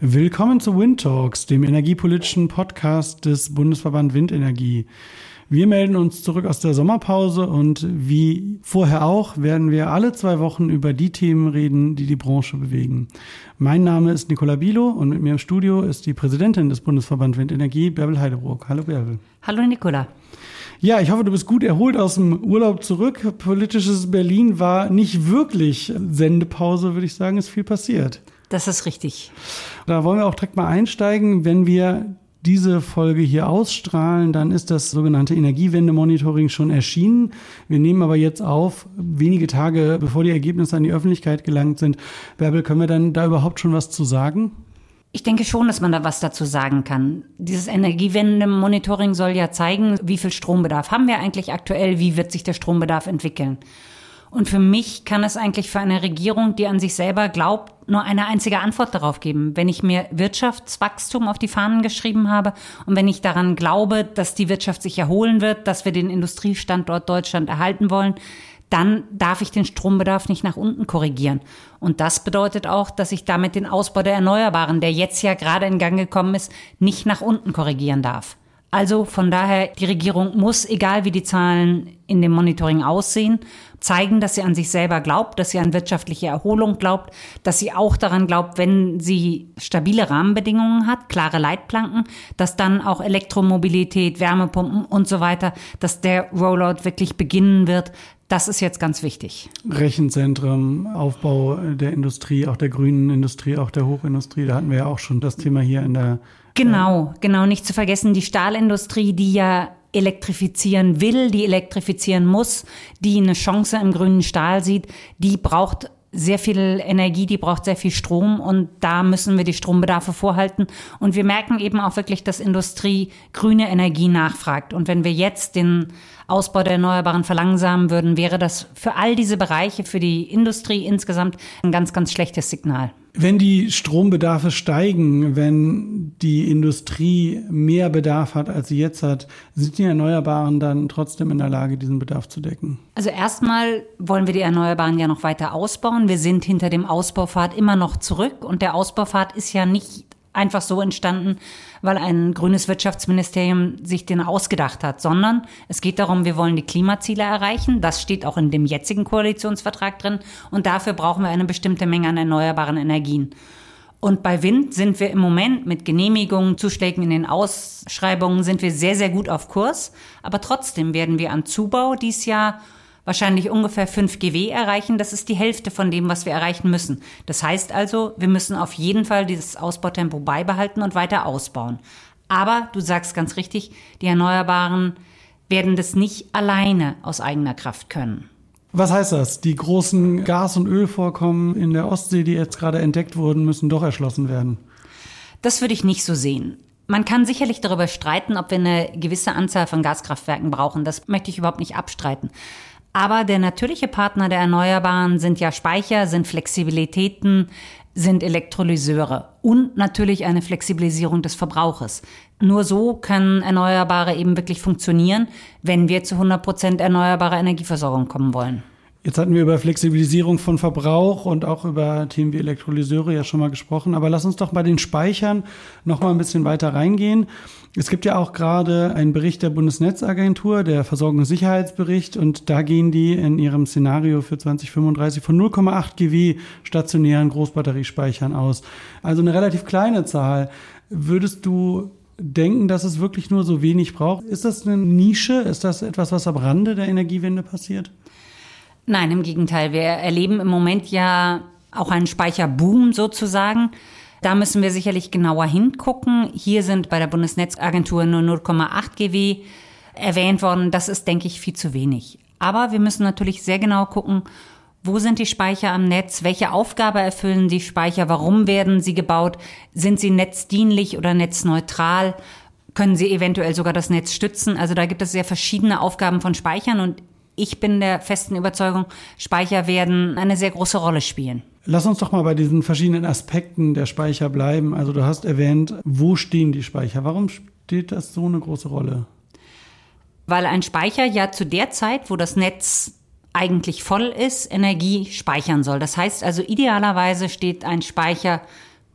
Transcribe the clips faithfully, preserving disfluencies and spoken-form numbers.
Willkommen zu Wind Talks, dem energiepolitischen Podcast des Bundesverband Windenergie. Wir melden uns zurück aus der Sommerpause und wie vorher auch werden wir alle zwei Wochen über die Themen reden, die die Branche bewegen. Mein Name ist Nicola Bilo und mit mir im Studio ist die Präsidentin des Bundesverband Windenergie, Bärbel Heidebrook. Hallo Bärbel. Hallo Nicola. Ja, ich hoffe, du bist gut erholt aus dem Urlaub zurück. Politisches Berlin war nicht wirklich Sendepause, würde ich sagen, ist viel passiert. Das ist richtig. Da wollen wir auch direkt mal einsteigen. Wenn wir diese Folge hier ausstrahlen, dann ist das sogenannte Energiewende-Monitoring schon erschienen. Wir nehmen aber jetzt auf, wenige Tage bevor die Ergebnisse an die Öffentlichkeit gelangt sind. Bärbel, können wir dann da überhaupt schon was zu sagen? Ich denke schon, dass man da was dazu sagen kann. Dieses Energiewende-Monitoring soll ja zeigen, wie viel Strombedarf haben wir eigentlich aktuell, wie wird sich der Strombedarf entwickeln. Und für mich kann es eigentlich für eine Regierung, die an sich selber glaubt, nur eine einzige Antwort darauf geben. Wenn ich mir Wirtschaftswachstum auf die Fahnen geschrieben habe und wenn ich daran glaube, dass die Wirtschaft sich erholen wird, dass wir den Industriestandort Deutschland erhalten wollen, dann darf ich den Strombedarf nicht nach unten korrigieren. Und das bedeutet auch, dass ich damit den Ausbau der Erneuerbaren, der jetzt ja gerade in Gang gekommen ist, nicht nach unten korrigieren darf. Also von daher, die Regierung muss, egal wie die Zahlen in dem Monitoring aussehen, zeigen, dass sie an sich selber glaubt, dass sie an wirtschaftliche Erholung glaubt, dass sie auch daran glaubt, wenn sie stabile Rahmenbedingungen hat, klare Leitplanken, dass dann auch Elektromobilität, Wärmepumpen und so weiter, dass der Rollout wirklich beginnen wird. Das ist jetzt ganz wichtig. Rechenzentren, Aufbau der Industrie, auch der grünen Industrie, auch der Hochindustrie, da hatten wir ja auch schon das Thema hier in der... Genau, genau, nicht zu vergessen, die Stahlindustrie, die ja elektrifizieren will, die elektrifizieren muss, die eine Chance im grünen Stahl sieht, die braucht sehr viel Energie, die braucht sehr viel Strom und da müssen wir die Strombedarfe vorhalten. Und wir merken eben auch wirklich, dass Industrie grüne Energie nachfragt. Und wenn wir jetzt den Ausbau der Erneuerbaren verlangsamen würden, wäre das für all diese Bereiche, für die Industrie insgesamt ein ganz, ganz schlechtes Signal. Wenn die Strombedarfe steigen, wenn die Industrie mehr Bedarf hat, als sie jetzt hat, sind die Erneuerbaren dann trotzdem in der Lage, diesen Bedarf zu decken? Also erstmal wollen wir die Erneuerbaren ja noch weiter ausbauen. Wir sind hinter dem Ausbaupfad immer noch zurück und der Ausbaupfad ist ja nicht einfach so entstanden, weil ein grünes Wirtschaftsministerium sich den ausgedacht hat, sondern es geht darum, wir wollen die Klimaziele erreichen. Das steht auch in dem jetzigen Koalitionsvertrag drin und dafür brauchen wir eine bestimmte Menge an erneuerbaren Energien. Und bei Wind sind wir im Moment mit Genehmigungen, Zuschlägen in den Ausschreibungen sind wir sehr, sehr gut auf Kurs. Aber trotzdem werden wir an Zubau dieses Jahr wahrscheinlich ungefähr fünf Gigawatt erreichen. Das ist die Hälfte von dem, was wir erreichen müssen. Das heißt also, wir müssen auf jeden Fall dieses Ausbautempo beibehalten und weiter ausbauen. Aber du sagst ganz richtig, die Erneuerbaren werden das nicht alleine aus eigener Kraft können. Was heißt das? Die großen Gas- und Ölvorkommen in der Ostsee, die jetzt gerade entdeckt wurden, müssen doch erschlossen werden? Das würde ich nicht so sehen. Man kann sicherlich darüber streiten, ob wir eine gewisse Anzahl von Gaskraftwerken brauchen. Das möchte ich überhaupt nicht abstreiten. Aber der natürliche Partner der Erneuerbaren sind ja Speicher, sind Flexibilitäten, sind Elektrolyseure und natürlich eine Flexibilisierung des Verbrauches. Nur so können Erneuerbare eben wirklich funktionieren, wenn wir zu hundert Prozent erneuerbarer Energieversorgung kommen wollen. Jetzt hatten wir über Flexibilisierung von Verbrauch und auch über Themen wie Elektrolyseure ja schon mal gesprochen. Aber lass uns doch bei den Speichern noch mal ein bisschen weiter reingehen. Es gibt ja auch gerade einen Bericht der Bundesnetzagentur, der Versorgungssicherheitsbericht. Und da gehen die in ihrem Szenario für zwanzig fünfunddreißig von null Komma acht Gigawatt stationären Großbatteriespeichern aus. Also eine relativ kleine Zahl. Würdest du denken, dass es wirklich nur so wenig braucht? Ist das eine Nische? Ist das etwas, was am Rande der Energiewende passiert? Nein, im Gegenteil. Wir erleben im Moment ja auch einen Speicherboom sozusagen. Da müssen wir sicherlich genauer hingucken. Hier sind bei der Bundesnetzagentur nur null Komma acht Gigawatt erwähnt worden. Das ist, denke ich, viel zu wenig. Aber wir müssen natürlich sehr genau gucken, wo sind die Speicher am Netz? Welche Aufgabe erfüllen die Speicher? Warum werden sie gebaut? Sind sie netzdienlich oder netzneutral? Können sie eventuell sogar das Netz stützen? Also da gibt es sehr verschiedene Aufgaben von Speichern und ich bin der festen Überzeugung, Speicher werden eine sehr große Rolle spielen. Lass uns doch mal bei diesen verschiedenen Aspekten der Speicher bleiben. Also du hast erwähnt, wo stehen die Speicher? Warum spielt das so eine große Rolle? Weil ein Speicher ja zu der Zeit, wo das Netz eigentlich voll ist, Energie speichern soll. Das heißt also, idealerweise steht ein Speicher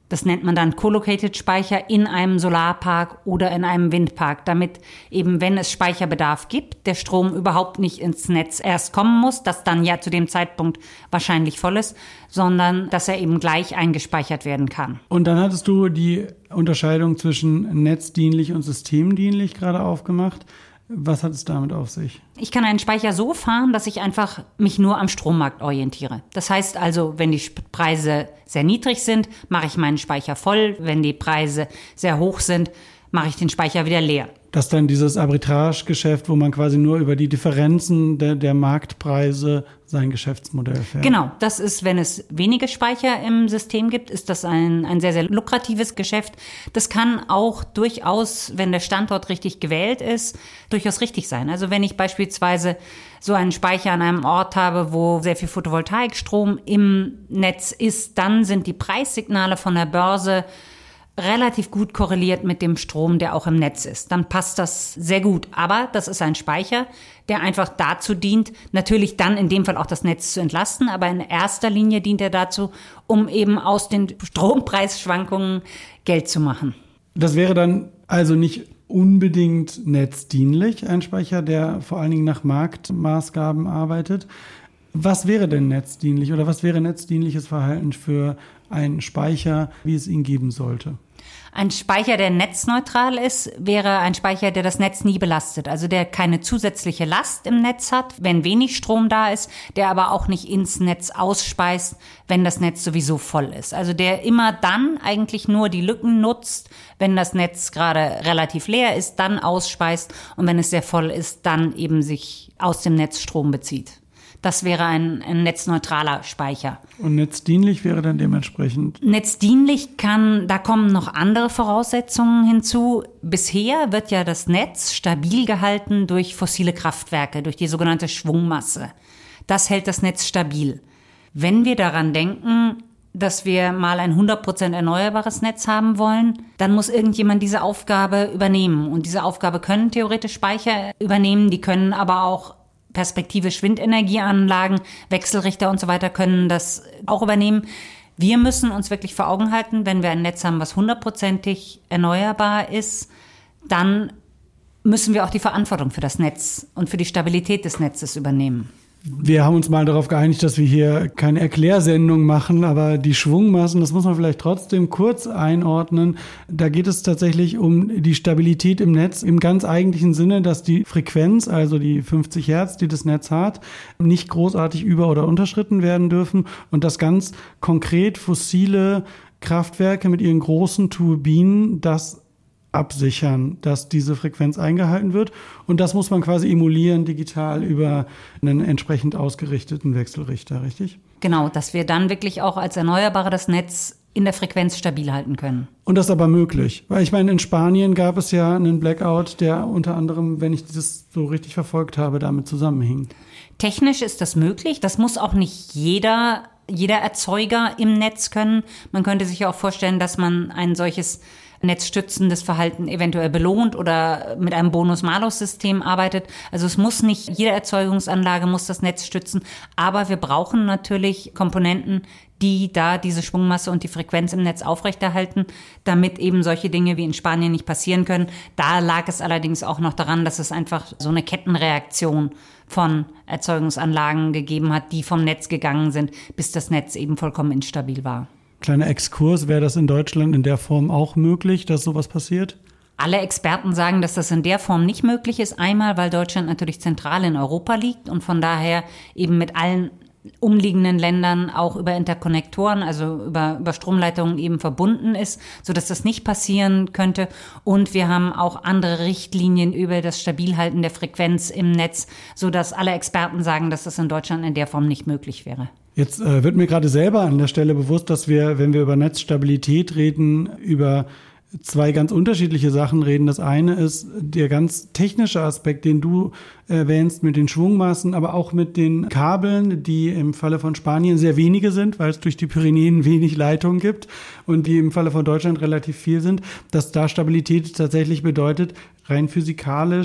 Das nennt man dann Co-Located-Speicher in einem Solarpark oder in einem Windpark, damit eben, wenn es Speicherbedarf gibt, der Strom überhaupt nicht ins Netz erst kommen muss, das dann ja zu dem Zeitpunkt wahrscheinlich voll ist, sondern dass er eben gleich eingespeichert werden kann. Und dann hattest du die Unterscheidung zwischen netzdienlich und systemdienlich gerade aufgemacht. Was hat es damit auf sich? Ich kann einen Speicher so fahren, dass ich einfach mich nur am Strommarkt orientiere. Das heißt also, wenn die Preise sehr niedrig sind, mache ich meinen Speicher voll. Wenn die Preise sehr hoch sind, mache ich den Speicher wieder leer. Das ist dann dieses Arbitrage-Geschäft, wo man quasi nur über die Differenzen der, der Marktpreise sein Geschäftsmodell fährt. Genau, das ist, wenn es wenige Speicher im System gibt, ist das ein, ein sehr, sehr lukratives Geschäft. Das kann auch durchaus, wenn der Standort richtig gewählt ist, durchaus richtig sein. Also wenn ich beispielsweise so einen Speicher an einem Ort habe, wo sehr viel Photovoltaikstrom im Netz ist, dann sind die Preissignale von der Börse relativ gut korreliert mit dem Strom, der auch im Netz ist. Dann passt das sehr gut. Aber das ist ein Speicher, der einfach dazu dient, natürlich dann in dem Fall auch das Netz zu entlasten, aber in erster Linie dient er dazu, um eben aus den Strompreisschwankungen Geld zu machen. Das wäre dann also nicht unbedingt netzdienlich, ein Speicher, der vor allen Dingen nach Marktmaßgaben arbeitet. Was wäre denn netzdienlich oder was wäre netzdienliches Verhalten für einen Speicher, wie es ihn geben sollte? Ein Speicher, der netzneutral ist, wäre ein Speicher, der das Netz nie belastet. Also der keine zusätzliche Last im Netz hat, wenn wenig Strom da ist, der aber auch nicht ins Netz ausspeist, wenn das Netz sowieso voll ist. Also der immer dann eigentlich nur die Lücken nutzt, wenn das Netz gerade relativ leer ist, dann ausspeist und wenn es sehr voll ist, dann eben sich aus dem Netz Strom bezieht. Das wäre ein, ein netzneutraler Speicher. Und netzdienlich wäre dann dementsprechend? Netzdienlich kann, da kommen noch andere Voraussetzungen hinzu. Bisher wird ja das Netz stabil gehalten durch fossile Kraftwerke, durch die sogenannte Schwungmasse. Das hält das Netz stabil. Wenn wir daran denken, dass wir mal ein hundert Prozent erneuerbares Netz haben wollen, dann muss irgendjemand diese Aufgabe übernehmen. Und diese Aufgabe können theoretisch Speicher übernehmen, die können aber auch perspektivisch Windenergieanlagen, Wechselrichter und so weiter können das auch übernehmen. Wir müssen uns wirklich vor Augen halten, wenn wir ein Netz haben, was hundertprozentig erneuerbar ist, dann müssen wir auch die Verantwortung für das Netz und für die Stabilität des Netzes übernehmen. Wir haben uns mal darauf geeinigt, dass wir hier keine Erklärsendung machen, aber die Schwungmassen, das muss man vielleicht trotzdem kurz einordnen. Da geht es tatsächlich um die Stabilität im Netz im ganz eigentlichen Sinne, dass die Frequenz, also die fünfzig Hertz, die das Netz hat, nicht großartig über- oder unterschritten werden dürfen und dass ganz konkret fossile Kraftwerke mit ihren großen Turbinen das absichern, dass diese Frequenz eingehalten wird. Und das muss man quasi emulieren digital über einen entsprechend ausgerichteten Wechselrichter, richtig? Genau, dass wir dann wirklich auch als Erneuerbare das Netz in der Frequenz stabil halten können. Und das ist aber möglich. Weil ich meine, in Spanien gab es ja einen Blackout, der unter anderem, wenn ich das so richtig verfolgt habe, damit zusammenhing. Technisch ist das möglich. Das muss auch nicht jeder, jeder Erzeuger im Netz können. Man könnte sich ja auch vorstellen, dass man ein solches netzstützendes Verhalten eventuell belohnt oder mit einem Bonus-Malus-System arbeitet. Also es muss nicht, jede Erzeugungsanlage muss das Netz stützen, aber wir brauchen natürlich Komponenten, die da diese Schwungmasse und die Frequenz im Netz aufrechterhalten, damit eben solche Dinge wie in Spanien nicht passieren können. Da lag es allerdings auch noch daran, dass es einfach so eine Kettenreaktion von Erzeugungsanlagen gegeben hat, die vom Netz gegangen sind, bis das Netz eben vollkommen instabil war. Kleiner Exkurs, wäre das in Deutschland in der Form auch möglich, dass sowas passiert? Alle Experten sagen, dass das in der Form nicht möglich ist. Einmal, weil Deutschland natürlich zentral in Europa liegt und von daher eben mit allen umliegenden Ländern auch über Interkonnektoren, also über, über Stromleitungen eben verbunden ist, sodass das nicht passieren könnte. Und wir haben auch andere Richtlinien über das Stabilhalten der Frequenz im Netz, sodass alle Experten sagen, dass das in Deutschland in der Form nicht möglich wäre. Jetzt äh, wird mir gerade selber an der Stelle bewusst, dass wir, wenn wir über Netzstabilität reden, über zwei ganz unterschiedliche Sachen reden. Das eine ist der ganz technische Aspekt, den du erwähnst mit den Schwungmassen, aber auch mit den Kabeln, die im Falle von Spanien sehr wenige sind, weil es durch die Pyrenäen wenig Leitungen gibt und die im Falle von Deutschland relativ viel sind, dass da Stabilität tatsächlich bedeutet, rein physikalisch,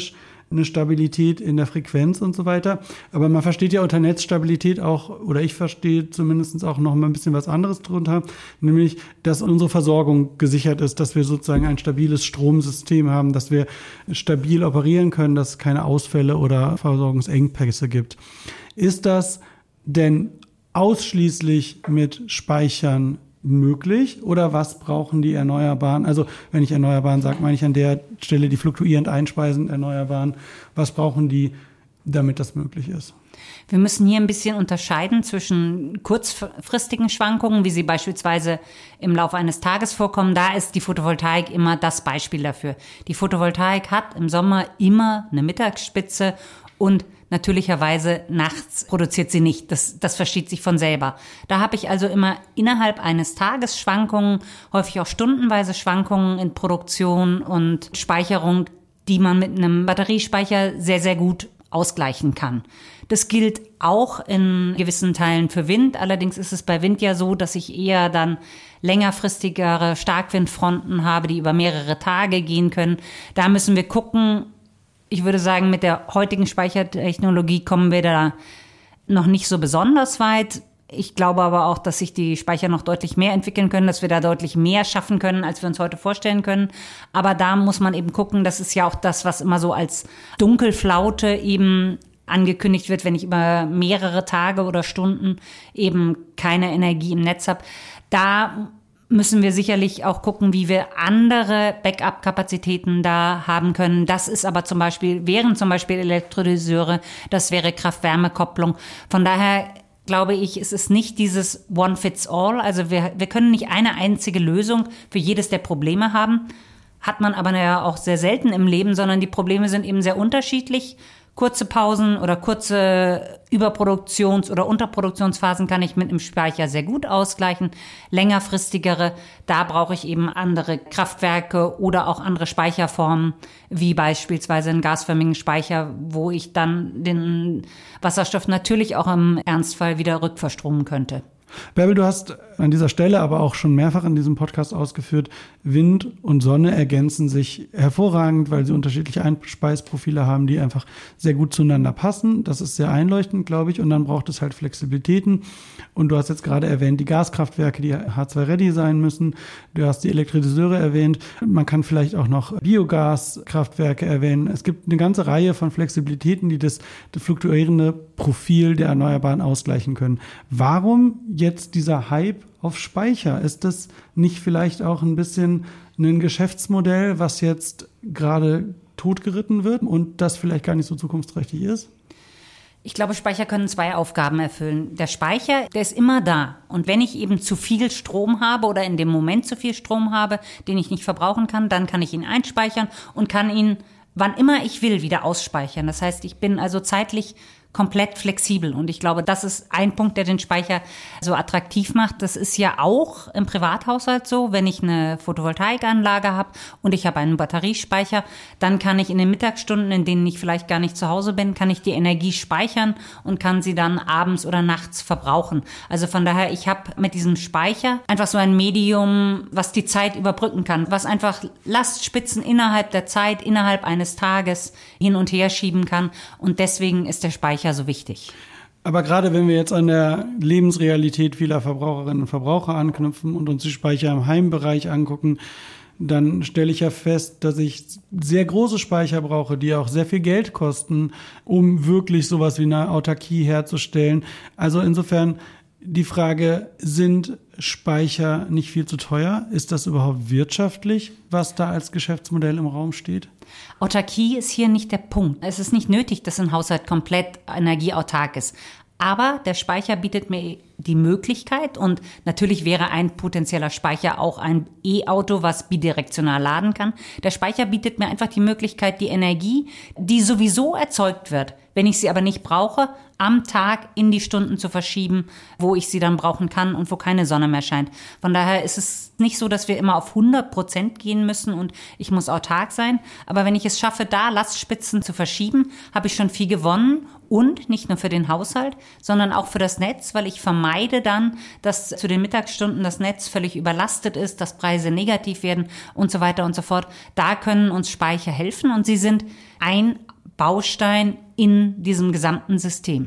eine Stabilität in der Frequenz und so weiter. Aber man versteht ja unter Netzstabilität auch, oder ich verstehe zumindest auch noch mal ein bisschen was anderes drunter, nämlich, dass unsere Versorgung gesichert ist, dass wir sozusagen ein stabiles Stromsystem haben, dass wir stabil operieren können, dass es keine Ausfälle oder Versorgungsengpässe gibt. Ist das denn ausschließlich mit Speichern möglich oder was brauchen die Erneuerbaren? Also wenn ich Erneuerbaren sage, meine ich an der Stelle die fluktuierend einspeisenden Erneuerbaren. Was brauchen die, damit das möglich ist? Wir müssen hier ein bisschen unterscheiden zwischen kurzfristigen Schwankungen, wie sie beispielsweise im Laufe eines Tages vorkommen. Da ist die Photovoltaik immer das Beispiel dafür. Die Photovoltaik hat im Sommer immer eine Mittagsspitze und natürlicherweise nachts produziert sie nicht. Das, das versteht sich von selber. Da habe ich also immer innerhalb eines Tages Schwankungen, häufig auch stundenweise Schwankungen in Produktion und Speicherung, die man mit einem Batteriespeicher sehr, sehr gut ausgleichen kann. Das gilt auch in gewissen Teilen für Wind. Allerdings ist es bei Wind ja so, dass ich eher dann längerfristigere Starkwindfronten habe, die über mehrere Tage gehen können. Da müssen wir gucken. Ich würde sagen, mit der heutigen Speichertechnologie kommen wir da noch nicht so besonders weit. Ich glaube aber auch, dass sich die Speicher noch deutlich mehr entwickeln können, dass wir da deutlich mehr schaffen können, als wir uns heute vorstellen können. Aber da muss man eben gucken, das ist ja auch das, was immer so als Dunkelflaute eben angekündigt wird, wenn ich über mehrere Tage oder Stunden eben keine Energie im Netz habe. Da müssen wir sicherlich auch gucken, wie wir andere Backup-Kapazitäten da haben können. Das ist aber zum Beispiel, wären zum Beispiel Elektrolyseure, das wäre Kraft-Wärme-Kopplung. Von daher glaube ich, es ist nicht dieses One-Fits-All. Also wir, wir können nicht eine einzige Lösung für jedes der Probleme haben. Hat man aber ja auch sehr selten im Leben, sondern die Probleme sind eben sehr unterschiedlich. Kurze Pausen oder kurze Überproduktions- oder Unterproduktionsphasen kann ich mit einem Speicher sehr gut ausgleichen. Längerfristigere, da brauche ich eben andere Kraftwerke oder auch andere Speicherformen, wie beispielsweise einen gasförmigen Speicher, wo ich dann den Wasserstoff natürlich auch im Ernstfall wieder rückverstromen könnte. Bärbel, du hast an dieser Stelle aber auch schon mehrfach in diesem Podcast ausgeführt, Wind und Sonne ergänzen sich hervorragend, weil sie unterschiedliche Einspeisprofile haben, die einfach sehr gut zueinander passen. Das ist sehr einleuchtend, glaube ich. Und dann braucht es halt Flexibilitäten. Und du hast jetzt gerade erwähnt, die Gaskraftwerke, die H zwei ready sein müssen. Du hast die Elektrolyseure erwähnt. Man kann vielleicht auch noch Biogaskraftwerke erwähnen. Es gibt eine ganze Reihe von Flexibilitäten, die das, das fluktuierende Profil der Erneuerbaren ausgleichen können. Warum jetzt dieser Hype auf Speicher? Ist das nicht vielleicht auch ein bisschen ein Geschäftsmodell, was jetzt gerade totgeritten wird und das vielleicht gar nicht so zukunftsträchtig ist? Ich glaube, Speicher können zwei Aufgaben erfüllen. Der Speicher, der ist immer da. Und wenn ich eben zu viel Strom habe oder in dem Moment zu viel Strom habe, den ich nicht verbrauchen kann, dann kann ich ihn einspeichern und kann ihn, wann immer ich will, wieder ausspeichern. Das heißt, ich bin also zeitlich komplett flexibel. Und ich glaube, das ist ein Punkt, der den Speicher so attraktiv macht. Das ist ja auch im Privathaushalt so. Wenn ich eine Photovoltaikanlage habe und ich habe einen Batteriespeicher, dann kann ich in den Mittagsstunden, in denen ich vielleicht gar nicht zu Hause bin, kann ich die Energie speichern und kann sie dann abends oder nachts verbrauchen. Also von daher, ich habe mit diesem Speicher einfach so ein Medium, was die Zeit überbrücken kann, was einfach Lastspitzen innerhalb der Zeit, innerhalb eines Tages hin und her schieben kann. Und deswegen ist der Speicher so wichtig. Aber gerade wenn wir jetzt an der Lebensrealität vieler Verbraucherinnen und Verbraucher anknüpfen und uns die Speicher im Heimbereich angucken, dann stelle ich ja fest, dass ich sehr große Speicher brauche, die auch sehr viel Geld kosten, um wirklich sowas wie eine Autarkie herzustellen. Also insofern die Frage, sind Speicher nicht viel zu teuer? Ist das überhaupt wirtschaftlich, was da als Geschäftsmodell im Raum steht? Autarkie ist hier nicht der Punkt. Es ist nicht nötig, dass ein Haushalt komplett energieautark ist. Aber der Speicher bietet mir die Möglichkeit, und natürlich wäre ein potenzieller Speicher auch ein E-Auto, was bidirektional laden kann. Der Speicher bietet mir einfach die Möglichkeit, die Energie, die sowieso erzeugt wird, wenn ich sie aber nicht brauche, am Tag in die Stunden zu verschieben, wo ich sie dann brauchen kann und wo keine Sonne mehr scheint. Von daher ist es nicht so, dass wir immer auf hundert Prozent gehen müssen und ich muss autark sein. Aber wenn ich es schaffe, da Lastspitzen zu verschieben, habe ich schon viel gewonnen. Und nicht nur für den Haushalt, sondern auch für das Netz, weil ich vermeide dann, dass zu den Mittagsstunden das Netz völlig überlastet ist, dass Preise negativ werden und so weiter und so fort. Da können uns Speicher helfen und sie sind ein Baustein in diesem gesamten System.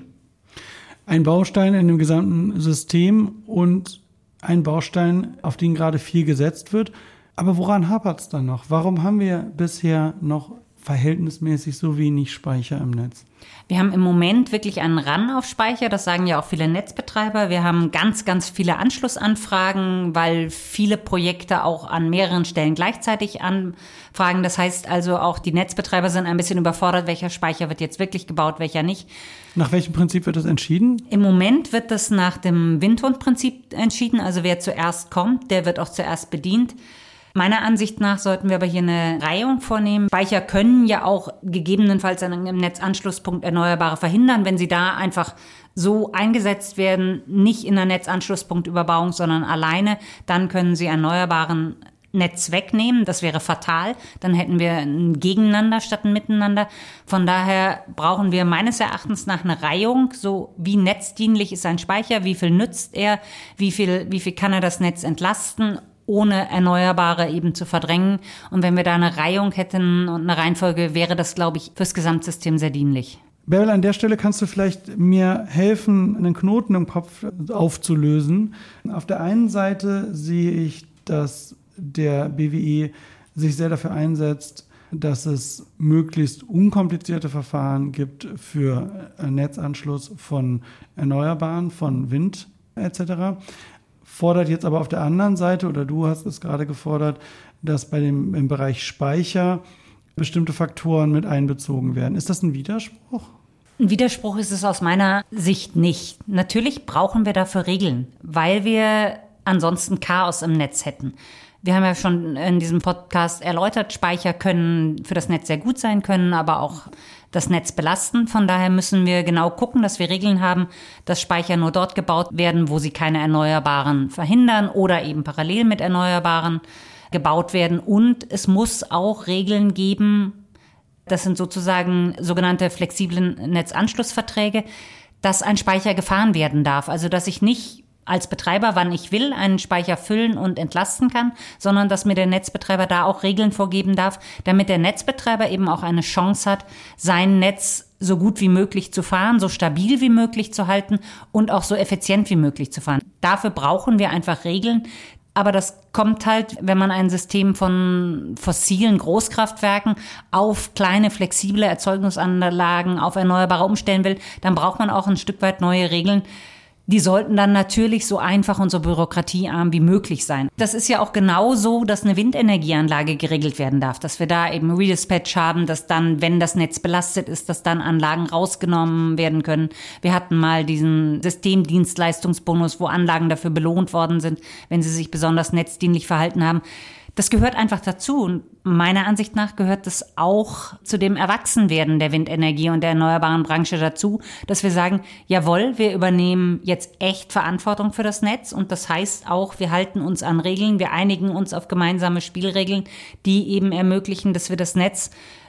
Ein Baustein in dem gesamten System und ein Baustein, auf den gerade viel gesetzt wird. Aber woran hapert es dann noch? Warum haben wir bisher noch verhältnismäßig so wenig Speicher im Netz? Wir haben im Moment wirklich einen Run auf Speicher, das sagen ja auch viele Netzbetreiber. Wir haben ganz, ganz viele Anschlussanfragen, weil viele Projekte auch an mehreren Stellen gleichzeitig anfragen. Das heißt also auch, die Netzbetreiber sind ein bisschen überfordert, welcher Speicher wird jetzt wirklich gebaut, welcher nicht. Nach welchem Prinzip wird das entschieden? Im Moment wird das nach dem Windhund-Prinzip entschieden. Also wer zuerst kommt, der wird auch zuerst bedient. Meiner Ansicht nach sollten wir aber hier eine Reihung vornehmen. Speicher können ja auch gegebenenfalls an einem Netzanschlusspunkt Erneuerbare verhindern, wenn sie da einfach so eingesetzt werden, nicht in der Netzanschlusspunktüberbauung, sondern alleine, dann können sie erneuerbaren Netz wegnehmen. Das wäre fatal. Dann hätten wir ein Gegeneinander statt ein Miteinander. Von daher brauchen wir meines Erachtens nach eine Reihung. So wie netzdienlich ist ein Speicher, wie viel nützt er, wie viel, wie viel kann er das Netz entlasten, ohne Erneuerbare eben zu verdrängen. Und wenn wir da eine Reihung hätten und eine Reihenfolge, wäre das, glaube ich, fürs Gesamtsystem sehr dienlich. Bärbel, an der Stelle kannst du vielleicht mir helfen, einen Knoten im Kopf aufzulösen. Auf der einen Seite sehe ich, dass der B W E sich sehr dafür einsetzt, dass es möglichst unkomplizierte Verfahren gibt für Netzanschluss von Erneuerbaren, von Wind et cetera. Fordert jetzt aber auf der anderen Seite, oder du hast es gerade gefordert, dass bei dem im Bereich Speicher bestimmte Faktoren mit einbezogen werden. Ist das ein Widerspruch? Ein Widerspruch ist es aus meiner Sicht nicht. Natürlich brauchen wir dafür Regeln, weil wir ansonsten Chaos im Netz hätten. Wir haben ja schon in diesem Podcast erläutert, Speicher können für das Netz sehr gut sein, können aber auch das Netz belasten. Von daher müssen wir genau gucken, dass wir Regeln haben, dass Speicher nur dort gebaut werden, wo sie keine Erneuerbaren verhindern oder eben parallel mit Erneuerbaren gebaut werden. Und es muss auch Regeln geben, das sind sozusagen sogenannte flexiblen Netzanschlussverträge, dass ein Speicher gefahren werden darf. Also dass ich nicht als Betreiber, wann ich will, einen Speicher füllen und entlasten kann, sondern dass mir der Netzbetreiber da auch Regeln vorgeben darf, damit der Netzbetreiber eben auch eine Chance hat, sein Netz so gut wie möglich zu fahren, so stabil wie möglich zu halten und auch so effizient wie möglich zu fahren. Dafür brauchen wir einfach Regeln. Aber das kommt halt, wenn man ein System von fossilen Großkraftwerken auf kleine, flexible Erzeugungsanlagen, auf Erneuerbare umstellen will, dann braucht man auch ein Stück weit neue Regeln. Die sollten dann natürlich so einfach und so bürokratiearm wie möglich sein. Das ist ja auch genau so, dass eine Windenergieanlage geregelt werden darf, dass wir da eben Redispatch haben, dass dann, wenn das Netz belastet ist, dass dann Anlagen rausgenommen werden können. Wir hatten mal diesen Systemdienstleistungsbonus, wo Anlagen dafür belohnt worden sind, wenn sie sich besonders netzdienlich verhalten haben. Das gehört einfach dazu und meiner Ansicht nach gehört das auch zu dem Erwachsenwerden der Windenergie und der erneuerbaren Branche dazu, dass wir sagen, jawohl, wir übernehmen jetzt echt Verantwortung für das Netz und das heißt auch, wir halten uns an Regeln, wir einigen uns auf gemeinsame Spielregeln, die eben ermöglichen, dass wir das Netz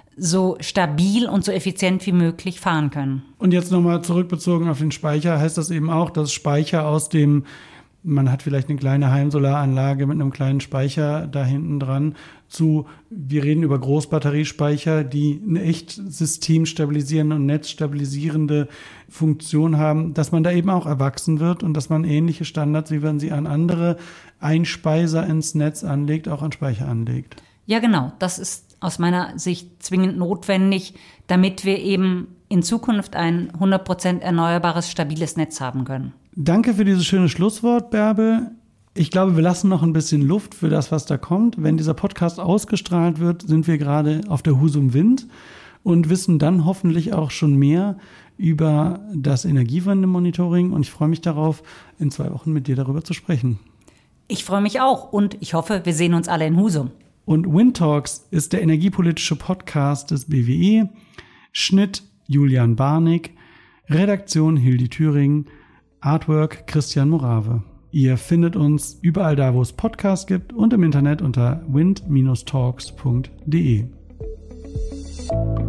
so stabil und so effizient wie möglich fahren können. Und jetzt nochmal zurückbezogen auf den Speicher, heißt das eben auch, dass Speicher aus dem Man hat vielleicht eine kleine Heimsolaranlage mit einem kleinen Speicher da hinten dran zu, wir reden über Großbatteriespeicher, die eine echt systemstabilisierende und netzstabilisierende Funktion haben, dass man da eben auch erwachsen wird und dass man ähnliche Standards, wie man sie an andere Einspeiser ins Netz anlegt, auch an Speicher anlegt. Ja, genau. Das ist aus meiner Sicht zwingend notwendig, damit wir eben in Zukunft ein hundert Prozent erneuerbares, stabiles Netz haben können. Danke für dieses schöne Schlusswort, Bärbel. Ich glaube, wir lassen noch ein bisschen Luft für das, was da kommt. Wenn dieser Podcast ausgestrahlt wird, sind wir gerade auf der Husum Wind und wissen dann hoffentlich auch schon mehr über das Energiewende-Monitoring. Und ich freue mich darauf, in zwei Wochen mit dir darüber zu sprechen. Ich freue mich auch und ich hoffe, wir sehen uns alle in Husum. Und Wind Talks ist der energiepolitische Podcast des B W E. Schnitt Julian Barnig, Redaktion Hildi Thüring, Artwork Christian Morave. Ihr findet uns überall da, wo es Podcasts gibt und im Internet unter wind Bindestrich talks Punkt de.